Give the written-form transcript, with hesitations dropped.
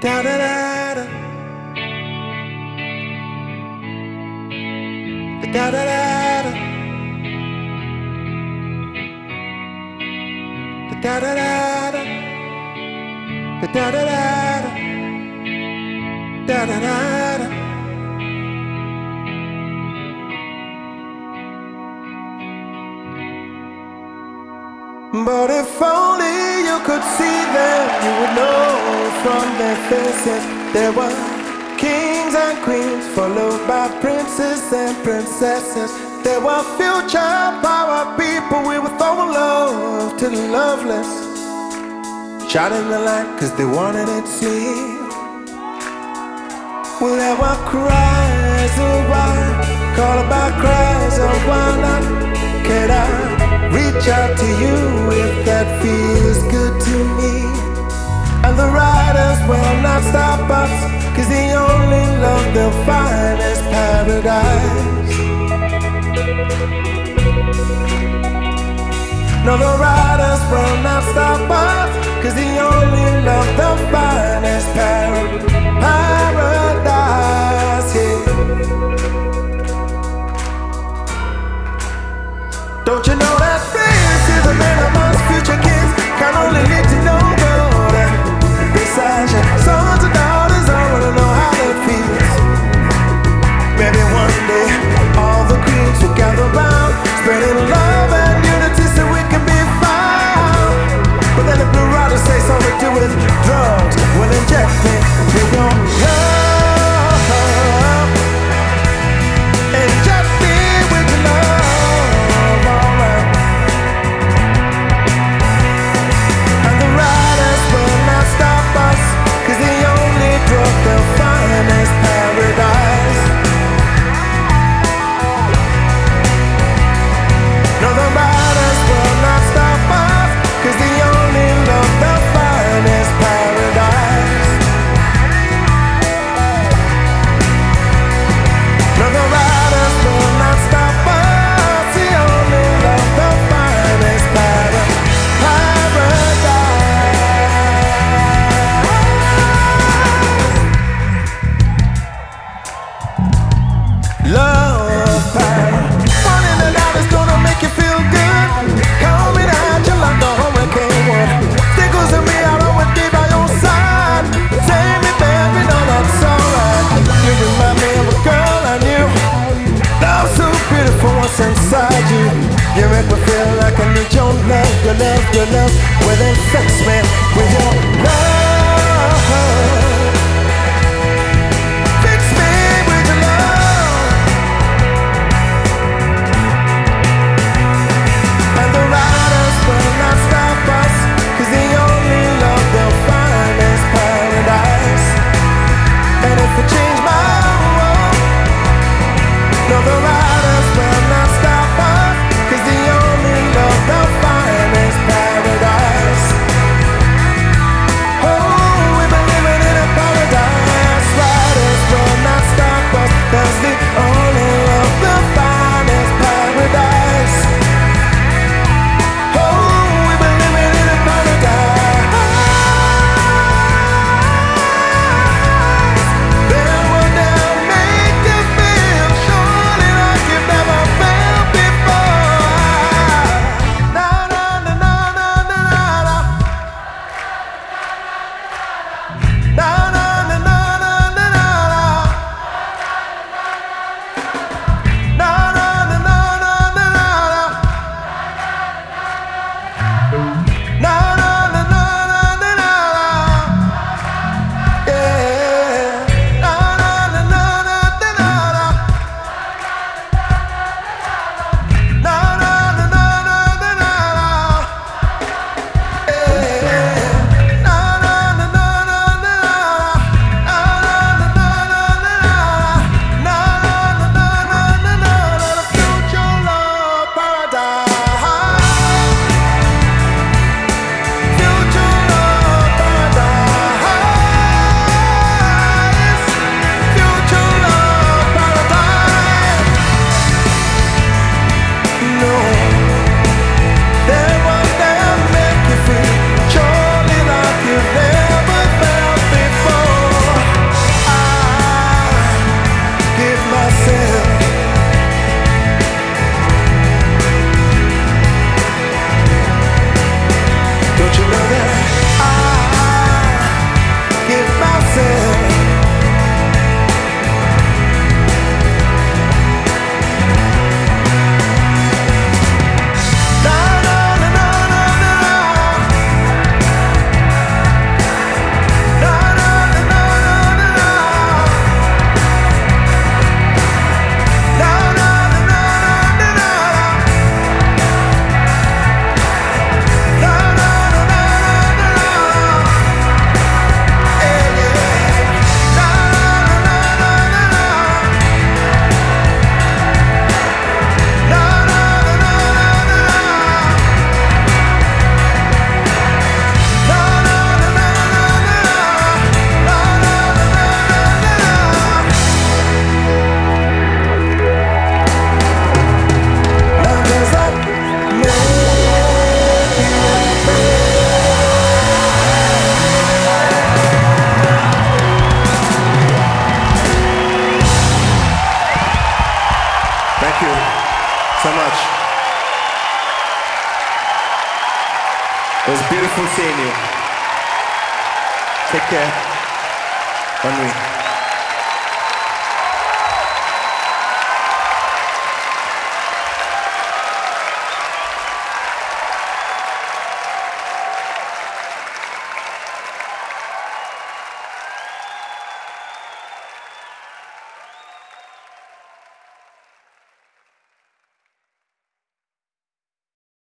Da da da da. Da da da da. Da da da da. Da da da da. Da da da da. But if only you could see them, you would know from their faces there were kings and queens, followed by princes and princesses. There were future power people, we were throwing love to the loveless, shining the light cause they wanted it seen. Well, there were cries of why, call about cries of why not. Could I reach out to you if that feels good to me? And the riders will not stop us, cause the only love they'll find is paradise. No, the riders will not stop us, cause the only love they'll find is paradise, yeah. Don't you know that this is the man amongst future kids can only lead to no good? Besides your sons and daughters, I wanna know how it feels. Maybe one day all the queens will gather round, spreading love and unity so we can be found. But then if the riders say something to do with drugs, we'll inject it with your love. Inject it with your love, alright. And the riders will not stop us, cause the only drug they'll find is paradise. No, the riders will not stop us, cause the only love they'll find is paradise. No, the riders will not stop us, the only love they'll find is paradise. Love paradise. One in the night is gonna make you feel good, coming at you like a hurricane would. Stickles in me, I'll always be by your side. Take me, baby, no, that's alright. You remind me of a girl I knew. Love so beautiful, what's inside you? You make me feel like I need your love, your love, your love. Well, then fix me with your love. Fix me with your love. And the riders will not stop us, cause the only love they'll find is paradise. And if I change my world, no, the riders will not stop us, cause the only love they'll find is paradise. Oh, we've been living in a paradise. Riders will not stop us, cause the only love they'll find is paradise. Oh, we've been living in a paradise. Then one day I'll make you feel surely like you so much. It was beautiful seeing you. Take care. Bonne nuit.